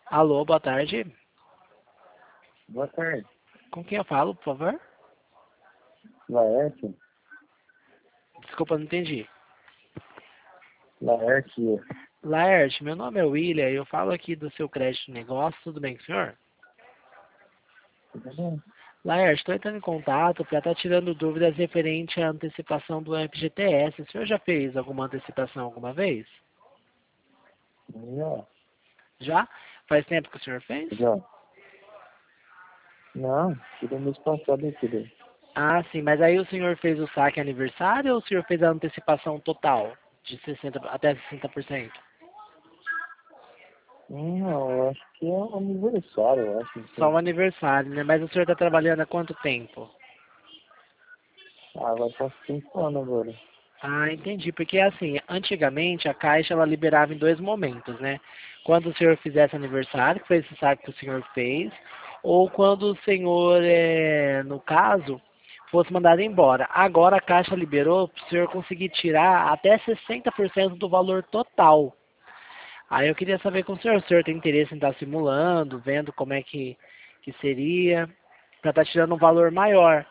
Alô, boa tarde. Boa tarde. Com quem eu falo, por favor? Laerte? Desculpa, não entendi. Laerte. Laerte, meu nome é William, eu falo aqui do seu crédito de negócio, tudo bem com o senhor? Tudo bem? Laerte, estou entrando em contato para estar tirando dúvidas referente à antecipação do FGTS. O senhor já fez alguma antecipação alguma vez? Já. Já? Faz tempo que o senhor fez? Já. Não, tirei mês passado, eu tirei. Ah, sim, mas aí o senhor fez o saque aniversário ou o senhor fez a antecipação total, de 60, até 60%? Não, eu acho que é um aniversário, eu acho. Não Só sei. o aniversário, né? Mas o senhor está trabalhando há quanto tempo? Ah, vai passar 5 anos agora. Ah, entendi. Porque assim, antigamente a Caixa ela liberava em dois momentos, né? Quando o senhor fizesse aniversário, que foi esse saque que o senhor fez, ou quando o senhor, no caso, fosse mandado embora. Agora a Caixa liberou para o senhor conseguir tirar até 60% do valor total. Aí eu queria saber com o senhor tem interesse em estar simulando, vendo como é que seria, para estar tirando um valor maior.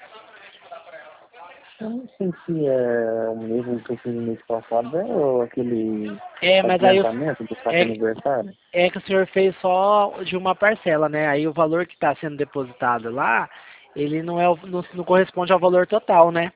Eu não sei se é o mesmo que eu fiz no mês passado, ou aquele É, mas aí adiantamento do saque é, aniversário. é que o senhor fez só de uma parcela, né? Aí o valor que está sendo depositado lá, ele não é não corresponde ao valor total, né?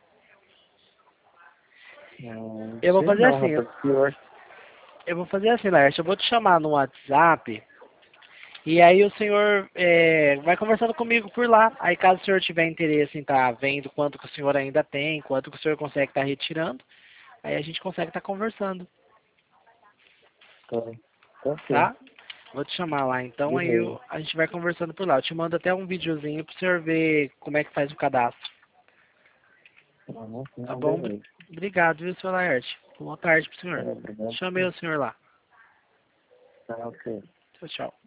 Não Eu vou sei fazer não, assim, rapaz, porque eu acho Laércio, eu vou te chamar no WhatsApp e aí o senhor vai conversando comigo por lá. Aí caso o senhor tiver interesse em estar vendo quanto que o senhor ainda tem, quanto que o senhor consegue estar retirando, aí a gente consegue estar conversando, que tá ok. tá? Vou te chamar lá então, Beleza. a gente vai conversando por lá. Eu te mando até um videozinho pro senhor ver como é que faz o cadastro. Não, Tá não, bom? beleza. Obrigado, viu, seu Laerte? Boa tarde pro senhor. Obrigado. Chamei o senhor lá. Tá ok. Tchau, tchau.